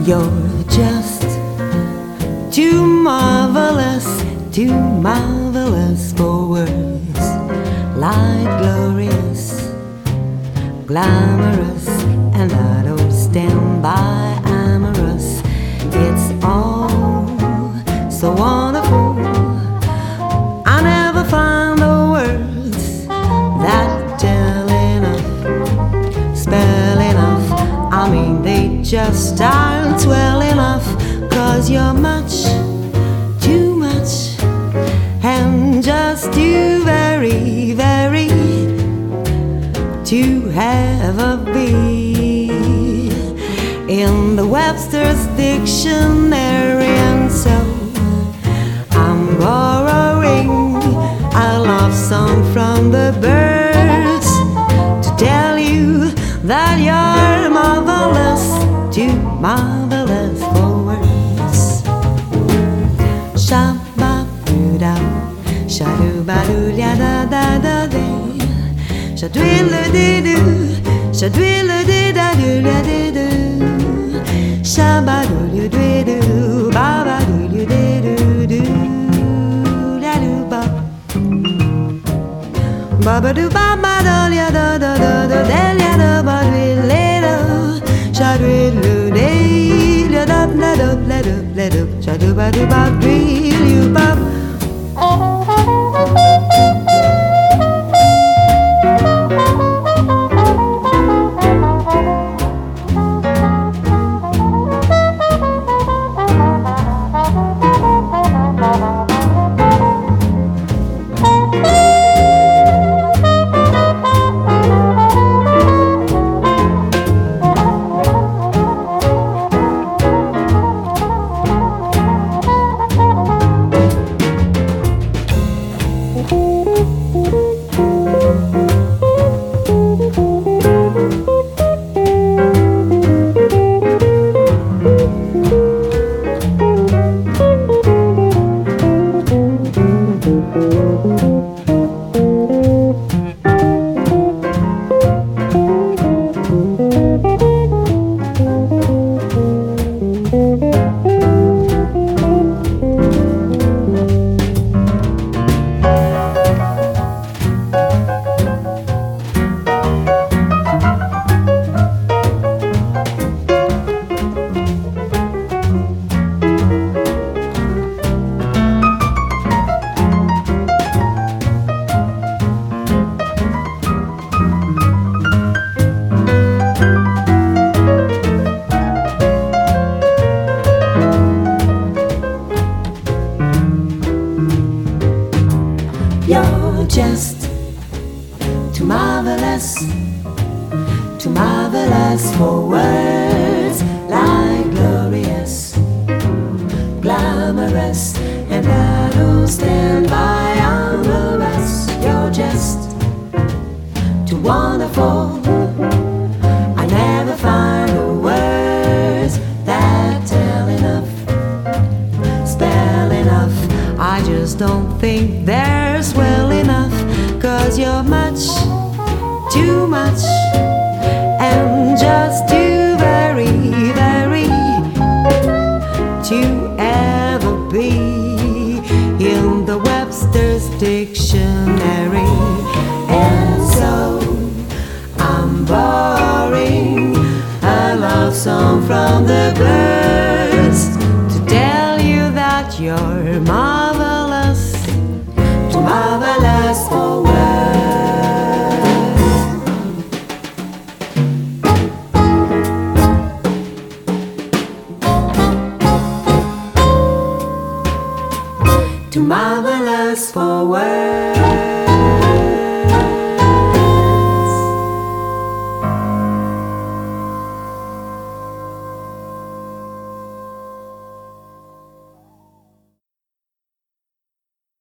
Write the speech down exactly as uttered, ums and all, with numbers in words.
You're just too marvelous, too marvelous for words. Like glorious, glamorous, and that old standby amorous. It's all so wonderful. I never find the words that tell enough, spell enough. I mean, they just aren't well enough. Cause you're much, too much, and just too very, very to ever be in the Webster's dictionary. And so I'm borrowing a love song from the birds to tell you that you're marvelous, too marvelous for words. Shabba-doo-da, shadoo-ba-doo-ya-da-da-da-dee, shadwee-la-dee-doo, shadwee-la-dee-da-doo-la-dee-doo, shabba-doo-doo-doo, ba-ba-doo-doo-doo-doo-da-doo-ba, ba-ba-doo-ba-ba-da-ya-da-da-da-da-da-ya-da-ba-doo-la-doo, shadwee-loo-dee-la-dub-la-dub-la-dub-la-dub, shadoo-ba-doo-ba-doo-ba. You're just too marvelous, too marvelous for words. Like glorious, glamorous, and that'll stand by amorous. You're just too wonderful. I never find the words that tell enough, spell enough. I just don't think there's well enough. Cause you're much, too much, and just too very, very to ever be in the Webster's dictionary. And so I'm borrowing a love song from